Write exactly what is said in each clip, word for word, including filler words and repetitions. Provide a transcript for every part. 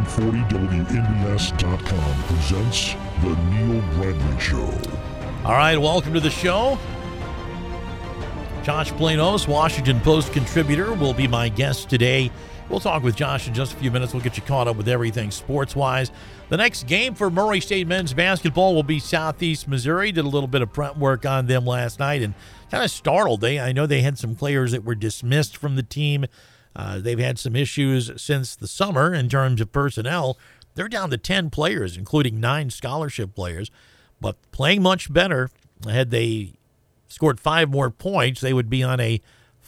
forty W N B S dot com presents The Neil Bradley Show. All right, welcome to the show. Josh Planos, Washington Post contributor, will be my guest today. We'll talk with Josh in just a few minutes. We'll get you caught up with everything sports-wise. The next game for Murray State men's basketball will be Southeast Missouri. Did a little bit of prep work on them last night and kind of startled. They, I know they had some players that were dismissed from the team. Uh, they've had some issues since the summer in terms of personnel. They're down to ten players, including nine scholarship players, but playing much better. Had they scored five more points, they would be on a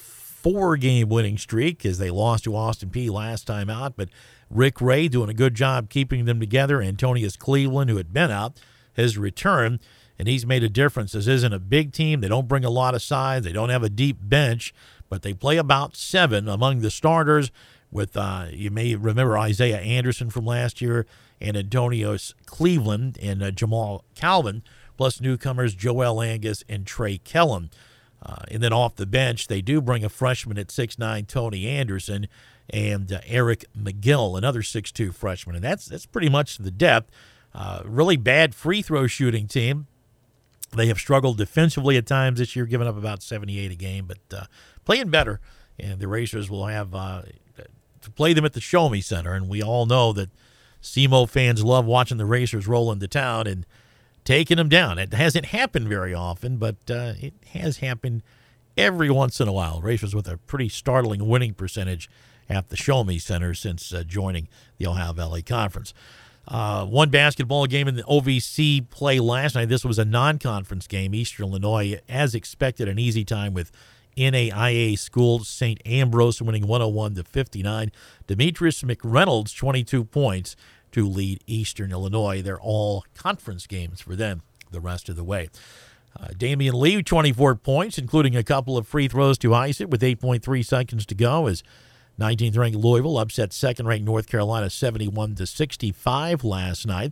four-game winning streak as they lost to Austin Peay last time out. But Rick Ray doing a good job keeping them together. Antonius Cleveland, who had been out, has returned, and he's made a difference. This isn't a big team. They don't bring a lot of size. They don't have a deep bench, but they play about seven among the starters with, uh, you may remember Isaiah Anderson from last year and Antonius Cleveland and uh, Jamal Calvin, plus newcomers Joel Angus and Trey Kellum. Uh, and then off the bench, they do bring a freshman at six nine, Tony Anderson, and uh, Eric McGill, another six two freshman. And that's that's pretty much the depth. Uh, really bad free throw shooting team. They have struggled defensively at times this year, giving up about seventy-eight a game, but uh, playing better. And the Racers will have uh, to play them at the Show Me Center. And we all know that S E M O fans love watching the Racers roll into town and taking them down. It hasn't happened very often, but uh, it has happened every once in a while. Racers with a pretty startling winning percentage at the Show Me Center since uh, joining the Ohio Valley Conference. Uh, one basketball game in the O V C play last night. This was a non-conference game. Eastern Illinois, as expected, an easy time with N A I A school Saint Ambrose winning one oh one to fifty-nine. Demetrius McReynolds, twenty-two points to lead Eastern Illinois. They're all conference games for them the rest of the way. Uh, Damian Lee, twenty-four points, including a couple of free throws to ice it with eight point three seconds to go as nineteenth-ranked Louisville upset second-ranked North Carolina seventy-one to sixty-five last night.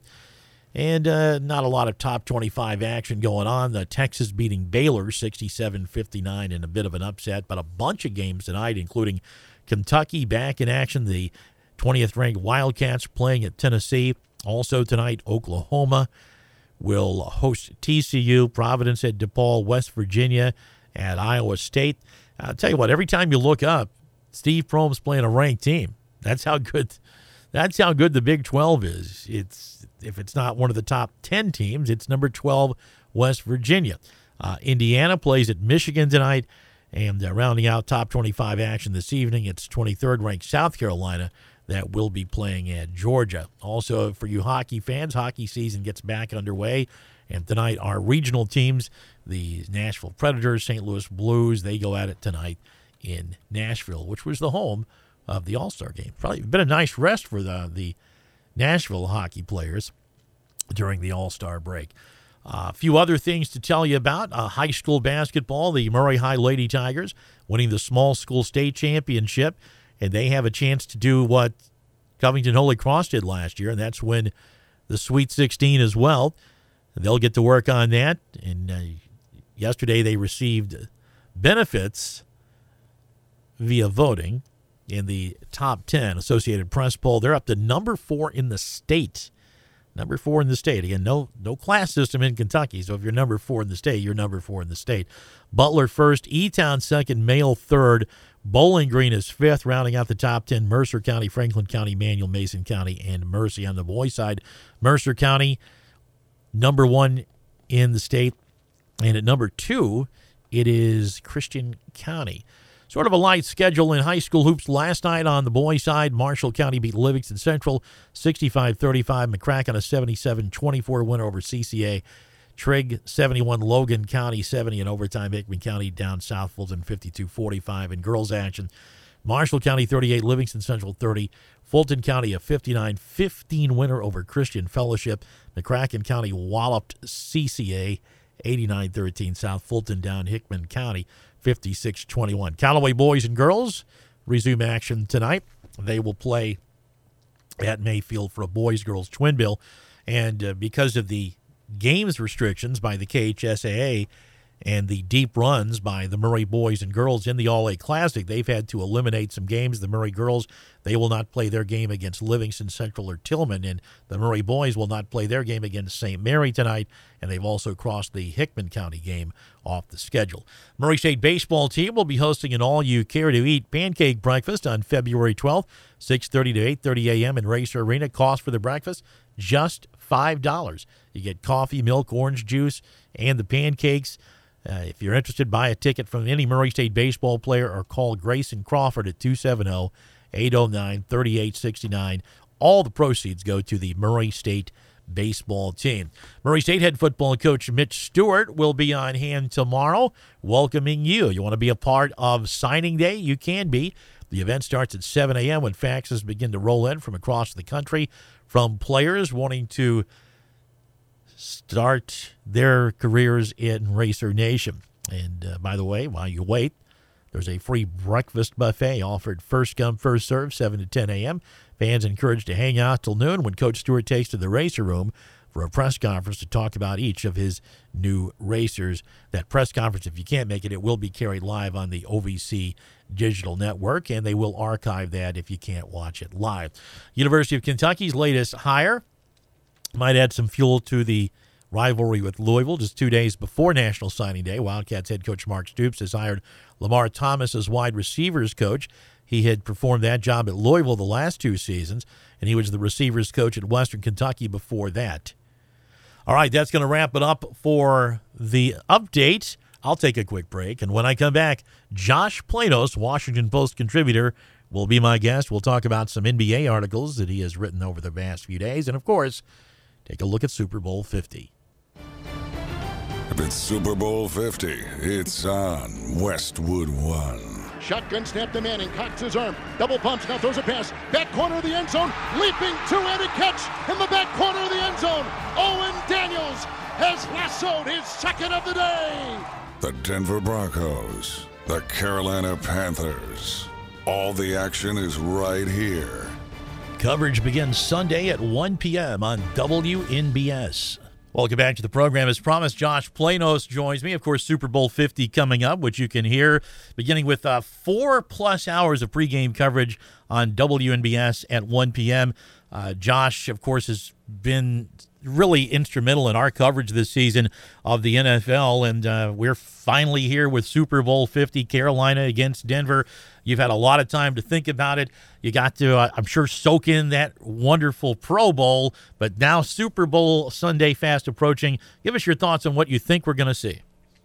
And uh, not a lot of top twenty-five action going on. The Texas beating Baylor sixty-seven fifty-nine in a bit of an upset, but a bunch of games tonight, including Kentucky back in action. The twentieth-ranked Wildcats playing at Tennessee. Also tonight, Oklahoma will host T C U. Providence at DePaul, West Virginia at Iowa State. I'll tell you what, every time you look up, Steve Prohm's playing a ranked team. That's how good that's how good the Big twelve is. It's if it's not one of the top ten teams, it's number twelve, West Virginia. Uh, Indiana plays at Michigan tonight, and uh, rounding out top twenty-five action this evening, it's twenty-third-ranked South Carolina that will be playing at Georgia. Also, for you hockey fans, hockey season gets back underway, and tonight our regional teams, the Nashville Predators, Saint Louis Blues, they go at it tonight in Nashville, which was the home of the All-Star game. Probably been a nice rest for the, the Nashville hockey players during the All-Star break. Uh, a few other things to tell you about. Uh, high school basketball, the Murray High Lady Tigers winning the small school state championship, and they have a chance to do what Covington Holy Cross did last year, and that's win the Sweet sixteen as well. They'll get to work on that, and uh, yesterday they received benefits via voting in the top ten Associated Press poll. They're up to number four in the state. Number four in the state. Again, no no class system in Kentucky, so if you're number four in the state, you're number four in the state. Butler first, E-Town second, Male third, Bowling Green is fifth, rounding out the top ten, Mercer County, Franklin County, Manual, Mason County, and Mercy. On the boys' side, Mercer County, number one in the state, and at number two, it is Christian County. Sort of a light schedule in high school hoops last night on the boys' side. Marshall County beat Livingston Central sixty-five thirty-five. McCracken a seventy-seven twenty-four win over C C A. Trigg seventy-one, Logan County seventy in overtime. Hickman County down South Fulton fifty-two forty-five in girls action. Marshall County thirty-eight, Livingston Central thirty. Fulton County a fifty-nine fifteen winner over Christian Fellowship. McCracken County walloped C C A eighty-nine thirteen. South Fulton down Hickman County fifty-six twenty-one. Callaway boys and girls resume action tonight. They will play at Mayfield for a boys-girls twin bill. And uh, because of the games restrictions by the K H S A A, and the deep runs by the Murray boys and girls in the All-A Classic. They've had to eliminate some games. The Murray girls, they will not play their game against Livingston Central or Tillman, and the Murray boys will not play their game against Saint Mary tonight, and they've also crossed the Hickman County game off the schedule. Murray State baseball team will be hosting an all-you-care-to-eat pancake breakfast on February twelfth, six thirty to eight thirty a.m. in Racer Arena. Cost for the breakfast, just five dollars. You get coffee, milk, orange juice, and the pancakes. Uh, if you're interested, buy a ticket from any Murray State baseball player or call Grayson Crawford at two seven zero, eight zero nine, three eight six nine. All the proceeds go to the Murray State baseball team. Murray State head football coach Mitch Stewart will be on hand tomorrow welcoming you. You want to be a part of signing day? You can be. The event starts at seven a.m. when faxes begin to roll in from across the country from players wanting to start their careers in Racer Nation. And uh, by the way, while you wait, there's a free breakfast buffet offered first come, first serve, seven to ten a.m. Fans encouraged to hang out till noon when Coach Stewart takes to the Racer Room for a press conference to talk about each of his new racers. That press conference, if you can't make it, it will be carried live on the O V C Digital Network, and they will archive that if you can't watch it live. University of Kentucky's latest hire might add some fuel to the rivalry with Louisville. Just two days before National Signing Day, Wildcats head coach Mark Stoops has hired Lamar Thomas as wide receivers coach. He had performed that job at Louisville the last two seasons, and he was the receivers coach at Western Kentucky before that. All right, that's going to wrap it up for the update. I'll take a quick break, and when I come back, Josh Planos, Washington Post contributor, will be my guest. We'll talk about some N B A articles that he has written over the past few days, and of course, take a look at Super Bowl fifty. If it's Super Bowl fifty, it's on Westwood One. Shotgun snap to Manning, cocks his arm, double pumps, now throws a pass, back corner of the end zone, leaping to and a catch in the back corner of the end zone. Owen Daniels has lassoed his second of the day. The Denver Broncos, the Carolina Panthers. All the action is right here. Coverage begins Sunday at one p.m. on W N B S. Welcome back to the program. As promised, Josh Planos joins me. Of course, Super Bowl fifty coming up, which you can hear beginning with uh, four-plus hours of pregame coverage on W N B S at one p.m. Uh, Josh, of course, has been really instrumental in our coverage this season of the N F L, and uh, we're finally here with Super Bowl fifty, Carolina against Denver. You've had a lot of time to think about it. You got to, uh, I'm sure, soak in that wonderful Pro Bowl, but now Super Bowl Sunday fast approaching. Give us your thoughts on what you think we're going to see.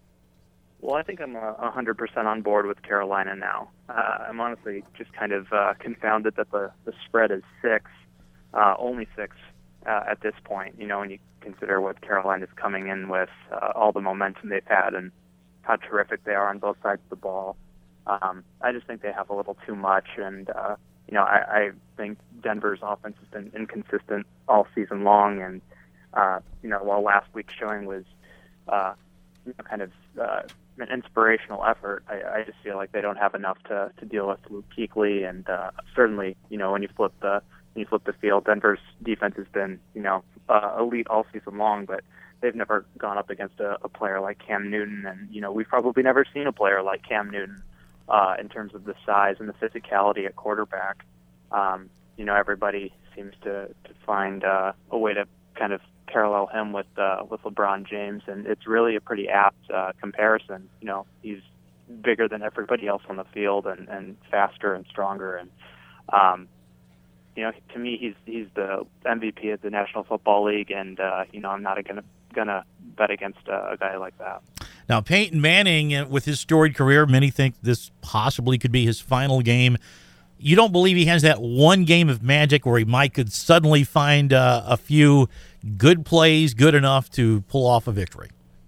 Well, I think I'm uh, one hundred percent on board with Carolina now. Uh, I'm honestly just kind of uh, confounded that the, the spread is six, uh, only six uh, at this point, you know, when you consider what Carolina's coming in with, uh, all the momentum they've had and how terrific they are on both sides of the ball. Um, I just think they have a little too much, and, uh, you know, I, I think Denver's offense has been inconsistent all season long, and, uh, you know, while last week's showing was uh, you know, kind of uh, an inspirational effort, I, I just feel like they don't have enough to, to deal with Luke Kuechly, and uh, certainly, you know, when you flip the when you flip the field, Denver's defense has been, you know, uh, elite all season long, but they've never gone up against a, a player like Cam Newton, and, you know, we've probably never seen a player like Cam Newton uh, in terms of the size and the physicality at quarterback. Um, you know, everybody seems to, to find uh, a way to kind of parallel him with uh, with LeBron James, and it's really a pretty apt uh, comparison. You know, he's bigger than everybody else on the field, and, and faster and stronger, and um, you know, to me, he's he's the M V P of the National Football League, and uh, you know, I'm not gonna gonna bet against a, a guy like that. Now, Peyton Manning, with his storied career, many think this possibly could be his final game. You don't believe he has that one game of magic where he might could suddenly find uh, a few good plays, good enough to pull off a victory?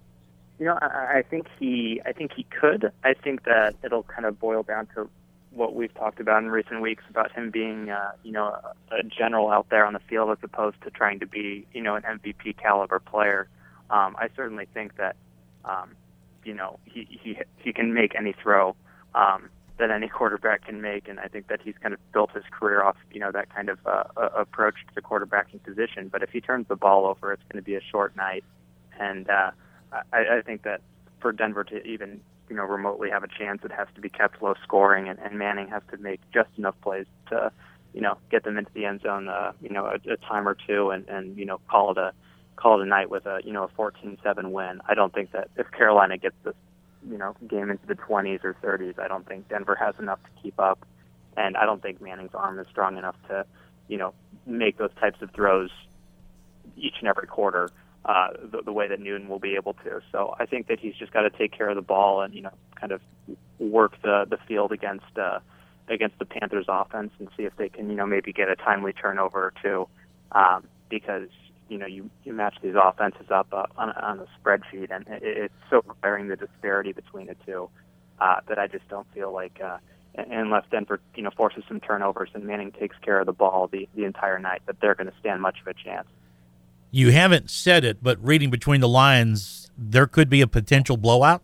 You know, I, I think he, I think he could. I think that it'll kind of boil down to what we've talked about in recent weeks about him being, uh, you know, a, a general out there on the field as opposed to trying to be, you know, an M V P caliber player. Um, I certainly think that, um, you know, he, he he can make any throw um, that any quarterback can make, and I think that he's kind of built his career off, you know, that kind of uh, approach to the quarterbacking position. But if he turns the ball over, it's going to be a short night, and uh, I, I think that for Denver to even, you know, remotely have a chance, it has to be kept low scoring, and, and Manning has to make just enough plays to, you know, get them into the end zone, uh, you know, a, a time or two, and, and you know, call it a call it a night with a, you know, a fourteen seven win. I don't think that if Carolina gets this, you know, game into the twenties or thirties, I don't think Denver has enough to keep up, and I don't think Manning's arm is strong enough to, you know, make those types of throws each and every quarter uh, the, the way that Newton will be able to. So I think that he's just got to take care of the ball and, you know, kind of work the, the field against uh, against the Panthers offense and see if they can, you know, maybe get a timely turnover or two, um, because, you know, you, you match these offenses up uh, on, on a spreadsheet, and it, it's so glaring, the disparity between the two, uh, that I just don't feel like, uh, unless Denver, you know, forces some turnovers and Manning takes care of the ball the, the entire night, that they're going to stand much of a chance. You haven't said it, but reading between the lines, there could be a potential blowout?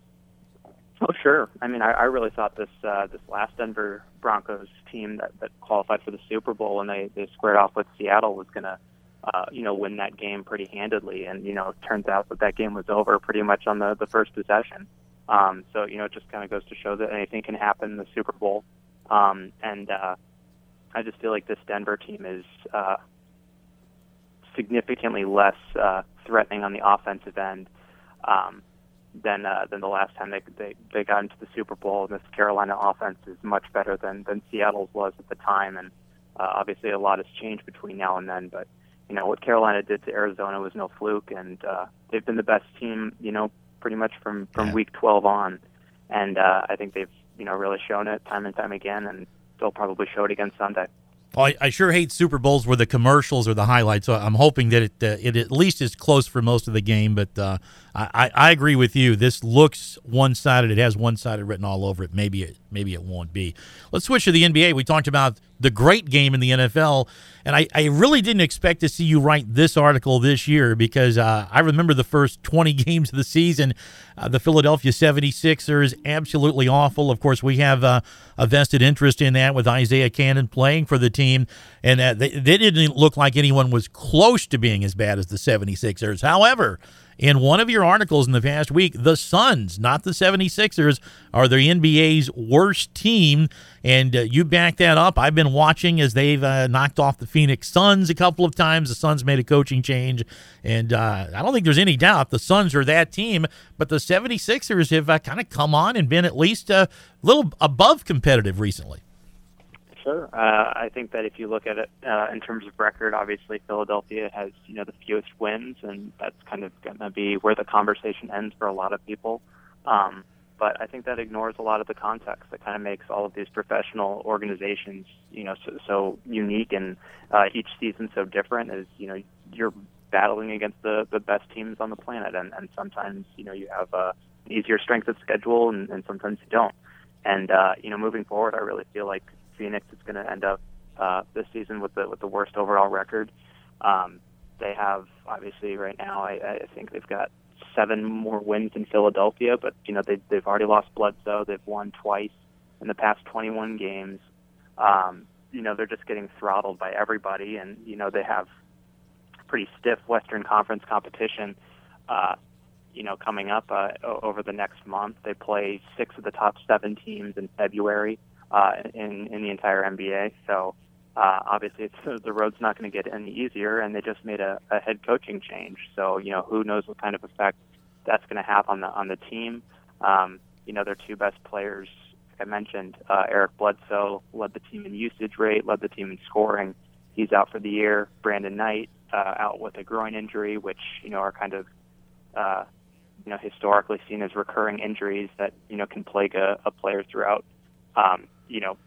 Oh, sure. I mean, I, I really thought this uh, this last Denver Broncos team that, that qualified for the Super Bowl and they, they squared off with Seattle was going to, uh, you know, win that game pretty handedly. And, you know, it turns out that that game was over pretty much on the, the first possession. Um, so, you know, it just kind of goes to show that anything can happen in the Super Bowl. Um, and uh, I just feel like this Denver team is uh, significantly less uh, threatening on the offensive end um, than uh, than the last time they, they they got into the Super Bowl. And this Carolina offense is much better than, than Seattle's was at the time. And uh, obviously a lot has changed between now and then. But, you know, what Carolina did to Arizona was no fluke. And uh, they've been the best team, you know, pretty much from, from yeah. week twelve on. And uh, I think they've, you know, really shown it time and time again, and they'll probably show it again Sunday. Well, I, I sure hate Super Bowls where the commercials are the highlights, so I'm hoping that it uh, it at least is close for most of the game. But uh, I, I agree with you. This looks one-sided. It has one-sided written all over it. Maybe it maybe it won't be. Let's switch to the N B A. We talked about the great game in the N F L, and I, I really didn't expect to see you write this article this year because uh, I remember the first twenty games of the season, uh, the Philadelphia seventy-sixers, absolutely awful. Of course, we have uh, a vested interest in that with Isaiah Cannon playing for the team, and uh, they, they didn't look like anyone was close to being as bad as the seventy-sixers. However, in one of your articles in the past week, the Suns, not the seventy-sixers, are the N B A's worst team, and uh, you back that up. I've been watching as they've uh, knocked off the Phoenix Suns a couple of times. The Suns made a coaching change, and uh, I don't think there's any doubt the Suns are that team, but the seventy-sixers have uh, kind of come on and been at least a little above competitive recently. Sure. Uh, I think that if you look at it uh, in terms of record, obviously Philadelphia has, you know, the fewest wins, and that's kind of going to be where the conversation ends for a lot of people. Um, but I think that ignores a lot of the context that kind of makes all of these professional organizations, you know, so, so unique and uh, each season so different. Is, you know, you're battling against the, the best teams on the planet, and, and sometimes, you know, you have uh, an easier strength of schedule, and, and sometimes you don't. And uh, you know, moving forward, I really feel like Phoenix is going to end up uh, this season with the with the worst overall record. Um, they have, obviously right now, I, I think they've got seven more wins than Philadelphia, but you know they they've already lost Bledsoe. They've won twice in the past twenty-one games. Um, you know they're just getting throttled by everybody, and you know they have pretty stiff Western Conference competition. Uh, you know coming up uh, over the next month, they play six of the top seven teams in February. Uh, in, in the entire N B A. So uh, obviously it's, the road's not going to get any easier, and they just made a, a head coaching change. So, you know, who knows what kind of effect that's going to have on the on the team. Um, you know, their two best players, like I mentioned, uh, Eric Bledsoe led the team in usage rate, led the team in scoring. He's out for the year. Brandon Knight uh, out with a groin injury, which, you know, are kind of, uh, you know, historically seen as recurring injuries that, you know, can plague a, a player throughout Um, you know,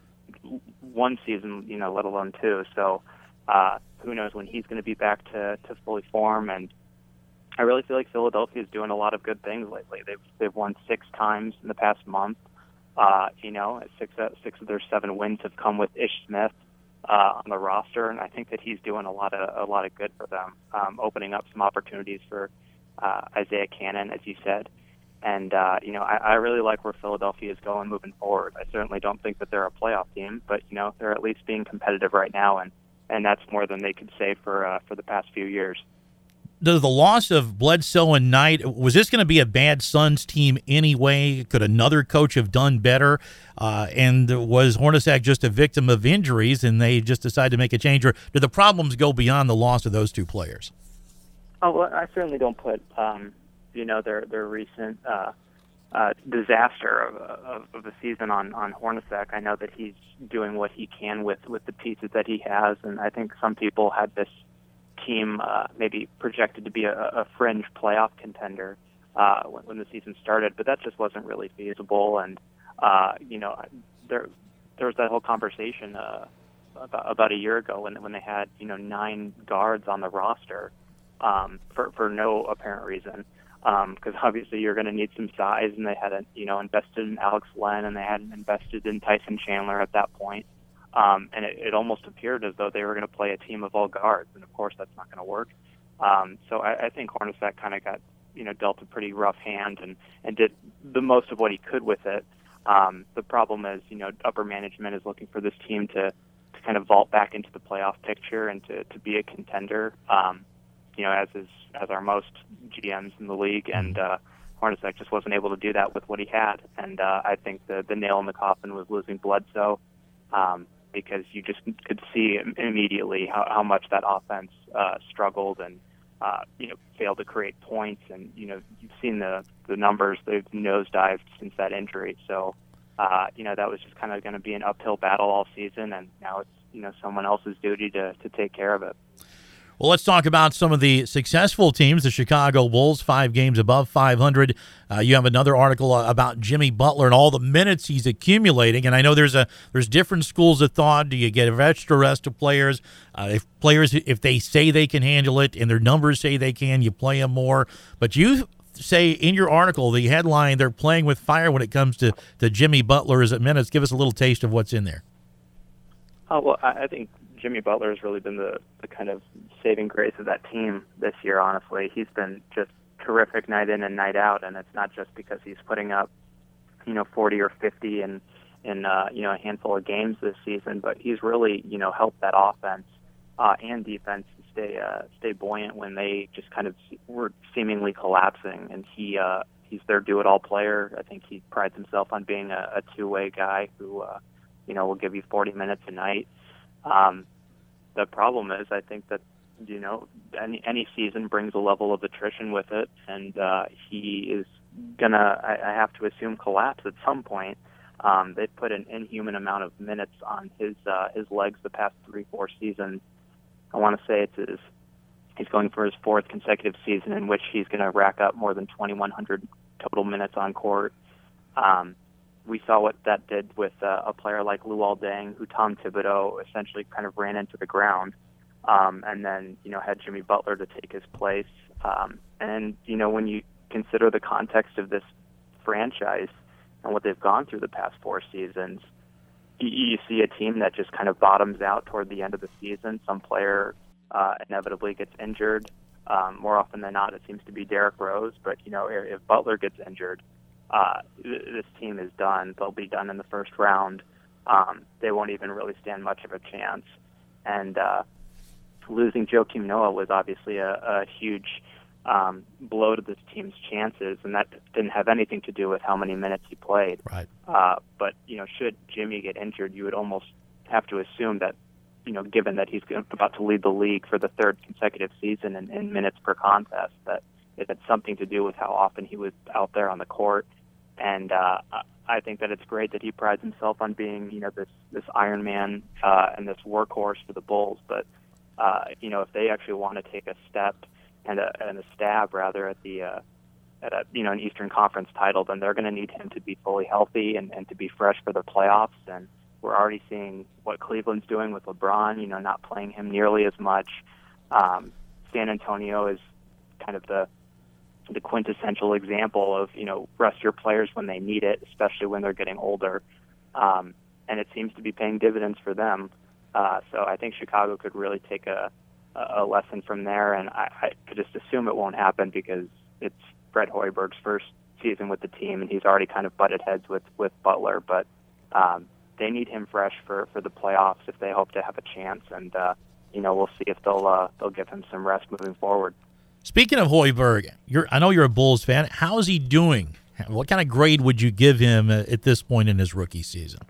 one season, you know, let alone two. So uh, who knows when he's going to be back to, to fully form. And I really feel like Philadelphia is doing a lot of good things lately. They've they've won six times in the past month. Uh, you know, six uh, six of their seven wins have come with Ish Smith uh, on the roster, and I think that he's doing a lot of a lot of good for them, um, opening up some opportunities for uh, Isaiah Cannon, as you said. And, uh, you know, I, I really like where Philadelphia is going moving forward. I certainly don't think that they're a playoff team, but, you know, they're at least being competitive right now, and, and that's more than they could say for uh, for the past few years. does the loss of Bledsoe and Knight, was this going to be a bad Suns team anyway? Could another coach have done better? Uh, and was Hornacek just a victim of injuries and they just decided to make a change? Or do the problems go beyond the loss of those two players? Oh, well, I certainly don't put, um, you know, their their recent uh, uh, disaster of, of, of the season on, on Hornacek. I know that he's doing what he can with, with the pieces that he has, and I think some people had this team uh, maybe projected to be a, a fringe playoff contender uh, when, when the season started, but that just wasn't really feasible. And uh, you know, there there was that whole conversation uh, about, about a year ago when when they had you know nine guards on the roster um, for for no apparent reason, because um, obviously you're going to need some size, and they hadn't you know invested in Alex Len, and they hadn't invested in Tyson Chandler at that point. Um, and it, it almost appeared as though they were going to play a team of all guards, and of course that's not going to work. Um, so I, I think Hornacek kind of got, you know, dealt a pretty rough hand and, and did the most of what he could with it. Um, the problem is, you know, upper management is looking for this team to, to kind of vault back into the playoff picture and to, to be a contender, um, you know, as is as are most G Ms in the league. And uh, Hornacek just wasn't able to do that with what he had. And uh, I think the, the nail in the coffin was losing Bledsoe. Um, because you just could see immediately how, how much that offense uh, struggled and, uh, you know, failed to create points. And, you know, you've seen the, the numbers, they've nosedived since that injury. So, uh, you know, that was just kind of going to be an uphill battle all season, and now it's, you know, someone else's duty to, to take care of it. Well, let's talk about some of the successful teams. The Chicago Bulls, five games above five hundred. Uh, you have another article about Jimmy Butler and all the minutes he's accumulating. And I know there's a there's different schools of thought. Do you get extra rest of players? Uh, if players, if they say they can handle it and their numbers say they can, you play them more. But you say in your article, the headline, they're playing with fire when it comes to, to Jimmy Butler as at minutes. Give us a little taste of what's in there. Oh, well, I think Jimmy Butler has really been the, the kind of saving grace of that team this year, honestly. He's been just terrific night in and night out, and it's not just because he's putting up, you know, forty or fifty in, in uh, you know, a handful of games this season, but he's really, you know, helped that offense uh, and defense stay uh, stay buoyant when they just kind of were seemingly collapsing, and he uh, he's their do-it-all player. I think he prides himself on being a, a two-way guy who, uh, you know, will give you forty minutes a night. Um, the problem is, I think that, you know, any, any season brings a level of attrition with it, and uh, he is going to, I have to assume, collapse at some point. Um, they've put an inhuman amount of minutes on his uh, his legs the past three, four seasons. I want to say it's his, he's going for his fourth consecutive season in which he's going to rack up more than twenty-one hundred total minutes on court. Um, we saw what that did with uh, a player like Luol Deng, who Tom Thibodeau essentially kind of ran into the ground, um, and then, you know, had Jimmy Butler to take his place. Um, and, you know, when you consider the context of this franchise and what they've gone through the past four seasons, you, you see a team that just kind of bottoms out toward the end of the season. Some player uh, inevitably gets injured. Um, more often than not, it seems to be Derrick Rose. But, you know, if, if Butler gets injured, uh, this team is done. They'll be done in the first round. Um, they won't even really stand much of a chance. And uh, losing Joakim Noah was obviously a, a huge um, blow to this team's chances, and that didn't have anything to do with how many minutes he played. Right. Uh, but, you know, should Jimmy get injured, you would almost have to assume that, you know, given that he's about to lead the league for the third consecutive season in, in minutes per contest, that it had something to do with how often he was out there on the court. And uh, I think that it's great that he prides himself on being, you know, this this Iron Man uh, and this workhorse for the Bulls. But uh, you know, if they actually want to take a step and a, and a stab rather at the uh, at a you know an Eastern Conference title, then they're going to need him to be fully healthy and, and to be fresh for the playoffs. And we're already seeing what Cleveland's doing with LeBron. You know, not playing him nearly as much. Um, San Antonio is kind of the the quintessential example of, you know, rest your players when they need it, especially when they're getting older. Um, and it seems to be paying dividends for them. Uh, so I think Chicago could really take a, a lesson from there. And I, I could just assume it won't happen because it's Fred Hoiberg's first season with the team, and he's already kind of butted heads with, with Butler. But um, they need him fresh for, for the playoffs if they hope to have a chance. And, uh, you know, we'll see if they'll uh, they'll give him some rest moving forward. Speaking of Hoiberg, you're, I know you're a Bulls fan. How's he doing? What kind of grade would you give him at this point in his rookie season?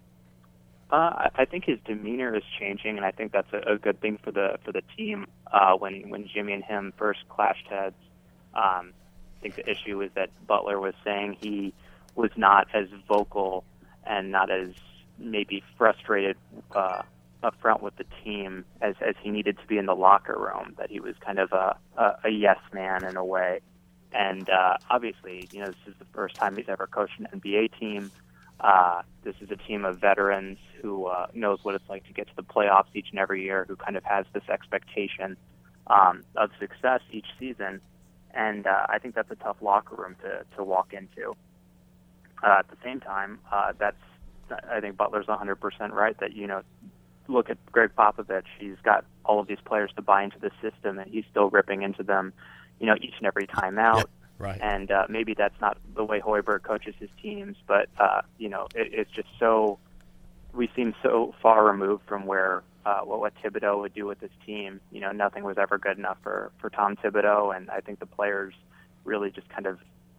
Uh, I think his demeanor is changing, and I think that's a, a good thing for the for the team. Uh, when when Jimmy and him first clashed heads, um, I think the issue is that Butler was saying he was not as vocal and not as maybe frustrated uh, up front with the team as, as he needed to be in the locker room, that he was kind of a, a, a yes man in a way. And uh, obviously, you know, this is the first time he's ever coached an N B A team. Uh, this is a team of veterans who uh, knows what it's like to get to the playoffs each and every year, who kind of has this expectation um, of success each season. And uh, I think that's a tough locker room to, to walk into. Uh, at the same time, uh, that's I think Butler's one hundred percent right that, you know, look at Greg Popovich. He's got all of these players to buy into the system, and he's still ripping into them, you know, each and every time out. Yep, right. And uh, maybe that's not the way Hoiberg coaches his teams, but, uh, you know, it, it's just so, we seem so far removed from where, uh, what, what Thibodeau would do with his team. You know, nothing was ever good enough for, for Tom Thibodeau, and I think the players really just kind of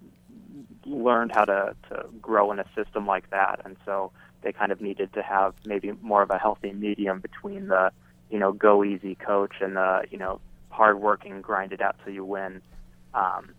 learned how to, to grow in a system like that. And so they kind of needed to have maybe more of a healthy medium between the, you know, go easy coach and the, you know, hard-working, grind it out till you win, um,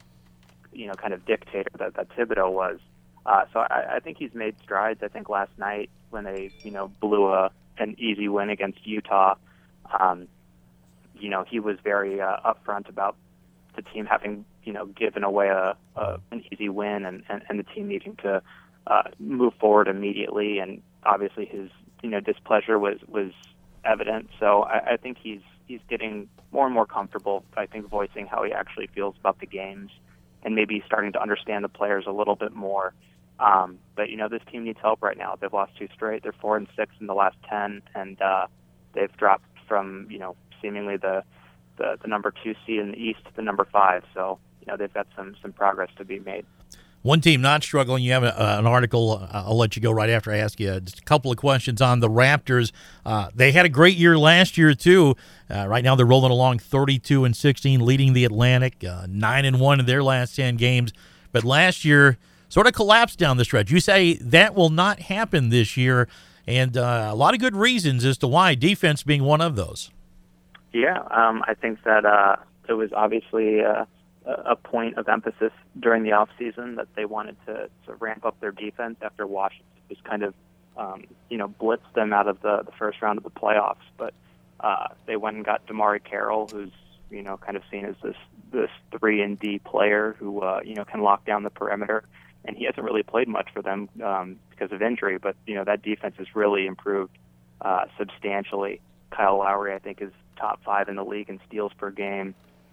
you know, kind of dictator that, that Thibodeau was. Uh, so I, I think he's made strides. I think last night when they, you know, blew a, an easy win against Utah, um, you know, he was very uh, upfront about the team having, you know, given away a, a an easy win and, and, and the team needing to uh, move forward immediately. And obviously his, you know, displeasure was, was evident. So I, I think he's he's getting more and more comfortable, I think, voicing how he actually feels about the games and maybe starting to understand the players a little bit more. Um, but, you know, this team needs help right now. They've lost two straight. They're four and six in the last ten, and uh, they've dropped from, you know, seemingly the, the, the number two seed in the East to the number five. So, you know, they've got some, some progress to be made. One team not struggling. You have a, uh, an article. Uh, I'll let you go right after I ask you just a couple of questions on the Raptors. Uh, they had a great year last year too. Uh, right now they're rolling along thirty-two and sixteen, leading the Atlantic, uh, nine and one in their last ten games. But last year sort of collapsed down the stretch. You say that will not happen this year, and uh, a lot of good reasons as to why. Defense being one of those. Yeah, um, I think that uh, it was obviously Uh, a point of emphasis during the off season that they wanted to, to ramp up their defense after Washington just kind of, um, you know, blitzed them out of the, the first round of the playoffs. But uh, they went and got DeMarre Carroll, who's, you know, kind of seen as this, this three and D player who, uh, you know, can lock down the perimeter. And he hasn't really played much for them um, because of injury, but, you know, that defense has really improved uh, substantially. Kyle Lowry, I think, is top five in the league in steals per game.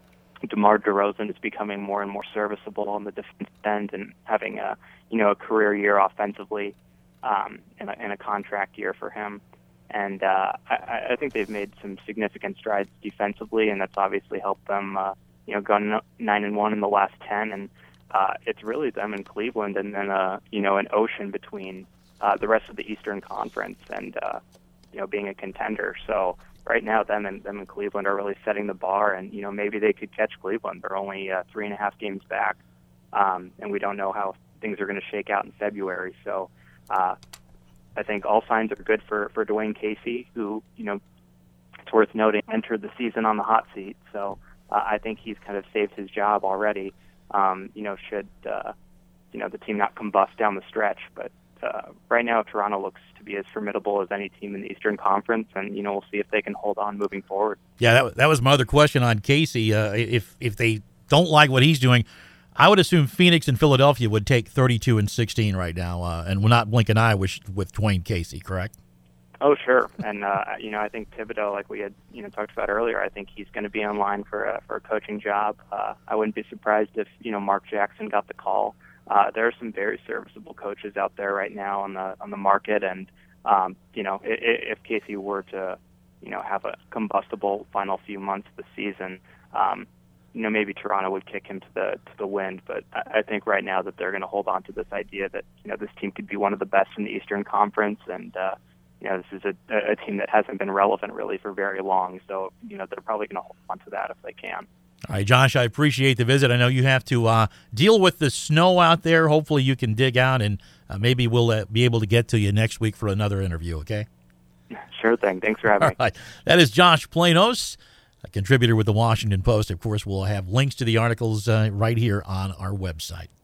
DeMar DeRozan is becoming more and more serviceable on the defensive end and having a, you know, a career year offensively, um, and, a, and a contract year for him. And uh, I, I think they've made some significant strides defensively, and that's obviously helped them, uh, you know, go nine and one in the last ten. And uh, it's really them in Cleveland, and then uh, you know, an ocean between uh, the rest of the Eastern Conference and uh, you know, being a contender. So right now, them and them in Cleveland are really setting the bar, and you know, maybe they could catch Cleveland. They're only uh, three and a half games back, um, and we don't know how things are going to shake out in February. So, uh, I think all signs are good for for Dwayne Casey, who, you know, it's worth noting, entered the season on the hot seat. So uh, I think he's kind of saved his job already. Um, you know, should uh, you know, the team not combust down the stretch, but uh, right now Toronto looks to be as formidable as any team in the Eastern Conference, and you know, we'll see if they can hold on moving forward. Yeah, that that was my other question on Casey. Uh, if if they don't like what he's doing, I would assume Phoenix and Philadelphia would take thirty-two and sixteen right now, uh, and will not blink an eye with with Dwayne Casey, correct? Oh, sure. And uh, you know, I think Thibodeau, like we had you know talked about earlier, I think he's going to be in line for a, for a coaching job. Uh, I wouldn't be surprised if you know Mark Jackson got the call. Uh, there are some very serviceable coaches out there right now on the on the market, and um, you know, if, if Casey were to, you know, have a combustible final few months of the season, um, you know, maybe Toronto would kick him to the to the wind. But I, I think right now that they're going to hold on to this idea that you know this team could be one of the best in the Eastern Conference, and uh, you know, this is a, a team that hasn't been relevant really for very long. So you know, they're probably going to hold on to that if they can. All right, Josh, I appreciate the visit. I know you have to uh, deal with the snow out there. Hopefully you can dig out, and uh, maybe we'll uh, be able to get to you next week for another interview, okay? Sure thing. Thanks for having All me. right. That is Josh Planos, a contributor with the Washington Post. Of course, we'll have links to the articles uh, right here on our website.